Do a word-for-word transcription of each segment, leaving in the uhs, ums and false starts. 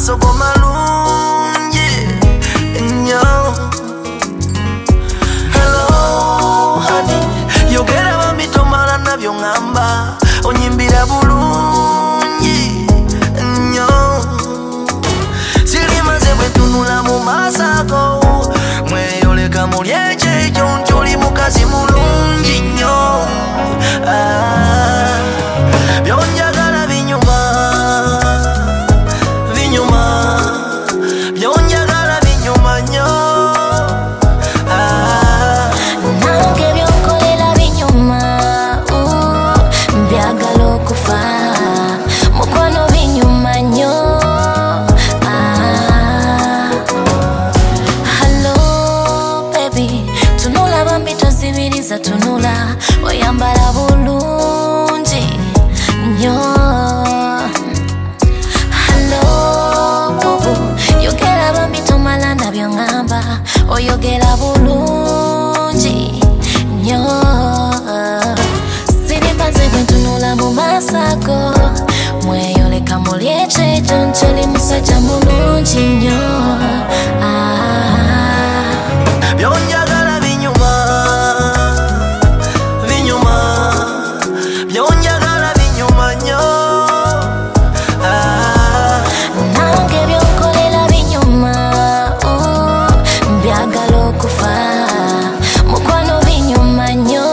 amasogo malungi nnyo. Hello honey, yogera bambi tomala nabyo ngamba, onyimbira bulungi nnyo. Sirimaze bwe tunula mu maaso mweyoleka muli ekyo ntuli mukazi mulungi nnyo. Ah, byonjagala binyuma binyuma, byonjagala binyuma nnyo. Ah, nange byonkolera binyuma, mbyagala okufa mukwano binyuma nnyo. Ah, hello baby, tunula bambi tozibiriza tunula, oyambala bulungi nnyo. Hello bubu, yogera bambi tomala nabyo ngamba, oyogera bulungi nnyo. Sirimaze bwe ntunula mu maaso ago, mweyoleka muli ekyejo ntuli musajja mulungi nnyo. Ah, byonjagala binyuma binyuma, byonjagala binyuma nnyo. Ah, nange byonkolera binyuma, mbyagala okufa mukwano binyuma nnyo.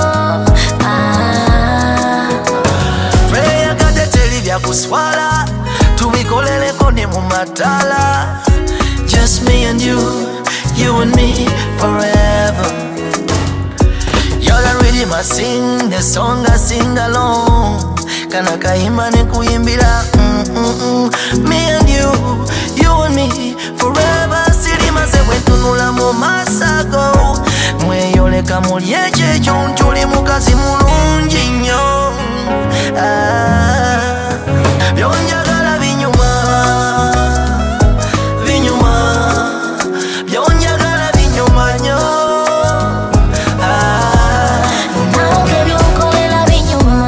Ah, tweyagadde teri byakuswala, tubikoleleko ne mu matala. Just me and you, you and me forever. You're the rhythm I sing, the song I sing along. Kana kahimba ne kuyimbira, mm, mm, mm. Me and you, you and me forever. Sirimaze bwe tunula mu maaso ago, mweyoleka muli ekyejo ntuli mukazi mulungi nnyo. Ah, byonjagala binyuma binyuma, byonjagala binyuma nnyo. Ah, nange byonkolera binyuma,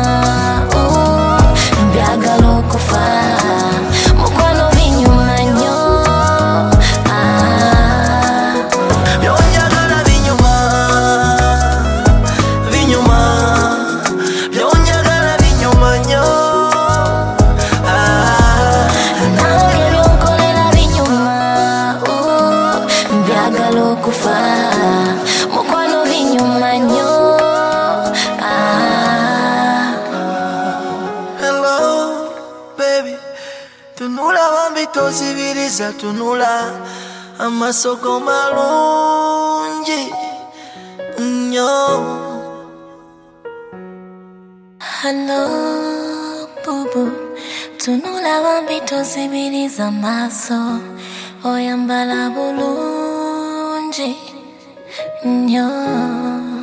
mbyagala okufa mukwano binyuma nnyo. Ah, byonjagala binyuma binyuma, byonjagala binyuma nnyo. Ah, nange byonkolera binyuma, mbyagala okufa mukwano binyuma nnyo. Ah, hello baby, tunula bambi tozibiriza tunula, amasogo malungi nnyo. hello bubu, tunula bambi tozibiriza maaso, oyambala bulungi nnyo.